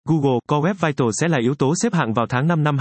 Google, Core Web Vitals sẽ là yếu tố xếp hạng vào tháng 5 năm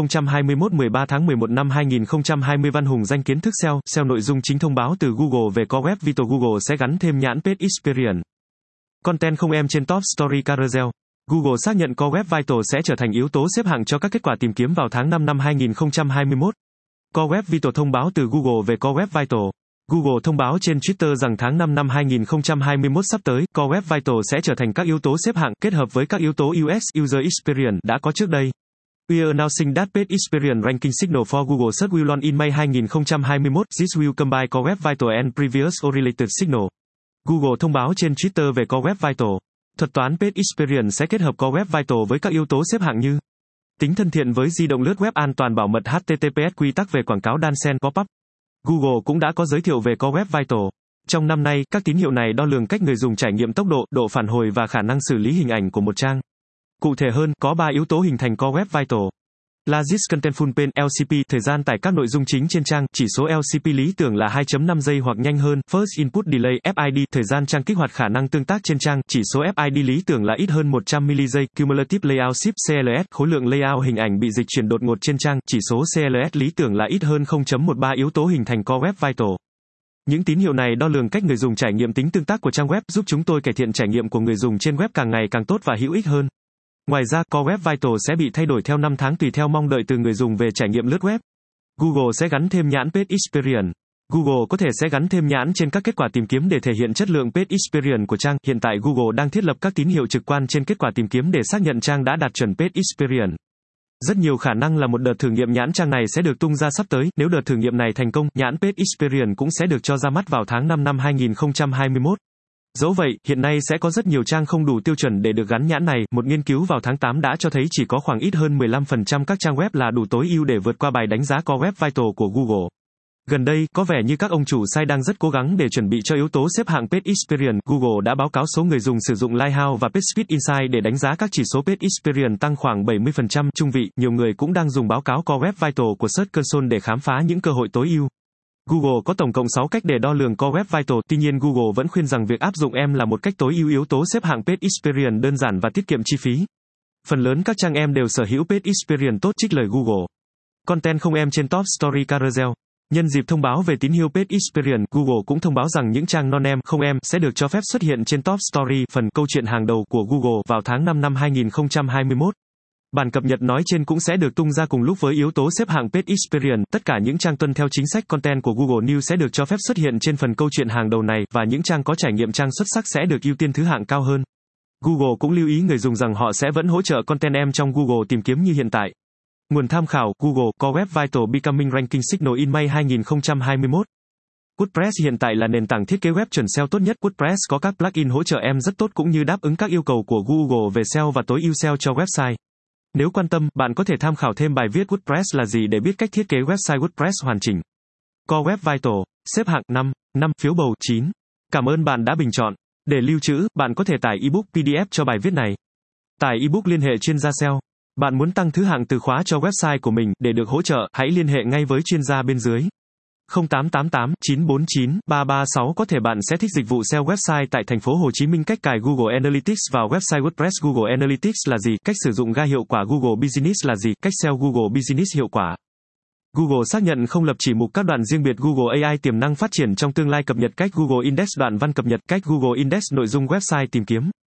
2021. 13 tháng 11 năm 2020. Văn Hùng danh kiến thức SEO. SEO nội dung chính thông báo từ Google về Core Web Vitals. Google sẽ gắn thêm nhãn Page Experience. Content không em trên Top Story Carousel. Google xác nhận Core Web Vitals sẽ trở thành yếu tố xếp hạng cho các kết quả tìm kiếm vào tháng 5 năm 2021. Core Web Vitals thông báo từ Google về Core Web Vitals. Google thông báo trên Twitter rằng tháng 5 năm 2021 sắp tới, Core Web Vitals sẽ trở thành các yếu tố xếp hạng kết hợp với các yếu tố UX User Experience đã có trước đây. We are announcing that Page Experience ranking signal for Google Search will launch in May 2021. This will combine Core Web Vitals and previous or related signal. Google thông báo trên Twitter về Core Web Vitals. Thuật toán Page Experience sẽ kết hợp Core Web Vitals với các yếu tố xếp hạng như tính thân thiện với di động, lướt web, an toàn bảo mật, HTTPS, quy tắc về quảng cáo, đan xen, pop-up. Google cũng đã có giới thiệu về Core Web Vitals. Trong năm nay, các tín hiệu này đo lường cách người dùng trải nghiệm tốc độ, độ phản hồi và khả năng xử lý hình ảnh của một trang. Cụ thể hơn, có 3 yếu tố hình thành Core Web Vitals. Largest Contentful Page, LCP, thời gian tải các nội dung chính trên trang, chỉ số LCP lý tưởng là 2.5 giây hoặc nhanh hơn. First Input Delay, FID, thời gian trang kích hoạt khả năng tương tác trên trang, chỉ số FID lý tưởng là ít hơn 100 ms. Cumulative Layout Shift, CLS, khối lượng layout hình ảnh bị dịch chuyển đột ngột trên trang, chỉ số CLS lý tưởng là ít hơn 0.13 yếu tố hình thành Core Web Vitals. Những tín hiệu này đo lường cách người dùng trải nghiệm tính tương tác của trang web, giúp chúng tôi cải thiện trải nghiệm của người dùng trên web càng ngày càng tốt và hữu ích hơn. Ngoài ra, Core Web Vitals sẽ bị thay đổi theo năm tháng tùy theo mong đợi từ người dùng về trải nghiệm lướt web. Google sẽ gắn thêm nhãn Page Experience. Google có thể sẽ gắn thêm nhãn trên các kết quả tìm kiếm để thể hiện chất lượng Page Experience của trang. Hiện tại Google đang thiết lập các tín hiệu trực quan trên kết quả tìm kiếm để xác nhận trang đã đạt chuẩn Page Experience. Rất nhiều khả năng là một đợt thử nghiệm nhãn trang này sẽ được tung ra sắp tới. Nếu đợt thử nghiệm này thành công, nhãn Page Experience cũng sẽ được cho ra mắt vào tháng 5 năm 2021. Dẫu vậy, hiện nay sẽ có rất nhiều trang không đủ tiêu chuẩn để được gắn nhãn này. Một nghiên cứu vào tháng 8 đã cho thấy chỉ có khoảng ít hơn 15% các trang web là đủ tối ưu để vượt qua bài đánh giá Core Web Vitals của Google. Gần đây, có vẻ như các ông chủ site đang rất cố gắng để chuẩn bị cho yếu tố xếp hạng Page Experience. Google đã báo cáo số người dùng sử dụng Lighthouse và PageSpeed Insights để đánh giá các chỉ số Page Experience tăng khoảng 70%. Trung vị, nhiều người cũng đang dùng báo cáo Core Web Vitals của Search Console để khám phá những cơ hội tối ưu. Google có tổng cộng 6 cách để đo lường Core Web Vitals, tuy nhiên Google vẫn khuyên rằng việc áp dụng em là một cách tối ưu yếu tố xếp hạng Page Experience đơn giản và tiết kiệm chi phí. Phần lớn các trang em đều sở hữu Page Experience tốt, trích lời Google. Content không em trên Top Story Carousel. Nhân dịp thông báo về tín hiệu Page Experience, Google cũng thông báo rằng những trang non-em, không em, sẽ được cho phép xuất hiện trên Top Story, phần câu chuyện hàng đầu của Google, vào tháng 5 năm 2021. Bản cập nhật nói trên cũng sẽ được tung ra cùng lúc với yếu tố xếp hạng Page Experience. Tất cả những trang tuân theo chính sách content của Google News sẽ được cho phép xuất hiện trên phần câu chuyện hàng đầu này, và những trang có trải nghiệm trang xuất sắc sẽ được ưu tiên thứ hạng cao hơn. Google cũng lưu ý người dùng rằng họ sẽ vẫn hỗ trợ content em trong Google tìm kiếm như hiện tại. Nguồn tham khảo: Google, Core Web Vitals Becoming Ranking Signal in May 2021. WordPress hiện tại là nền tảng thiết kế web chuẩn SEO tốt nhất. WordPress có các plugin hỗ trợ em rất tốt cũng như đáp ứng các yêu cầu của Google về SEO và tối ưu SEO cho website. Nếu quan tâm, bạn có thể tham khảo thêm bài viết WordPress là gì để biết cách thiết kế website WordPress hoàn chỉnh. Core Web Vitals, xếp hạng 5, phiếu bầu 9. Cảm ơn bạn đã bình chọn. Để lưu trữ, bạn có thể tải ebook PDF cho bài viết này. Tải ebook liên hệ chuyên gia SEO. Bạn muốn tăng thứ hạng từ khóa cho website của mình, để được hỗ trợ, hãy liên hệ ngay với chuyên gia bên dưới. 0888 949 336. Có thể bạn sẽ thích dịch vụ SEO website tại thành phố Hồ Chí Minh. Cách cài Google Analytics vào website WordPress. Google Analytics là gì? Cách sử dụng GA hiệu quả. Google Business là gì? Cách SEO Google Business hiệu quả. Google xác nhận không lập chỉ mục các đoạn riêng biệt. Google AI tiềm năng phát triển trong tương lai. Cập nhật cách Google Index đoạn văn cập nhật cách Google Index nội dung website tìm kiếm.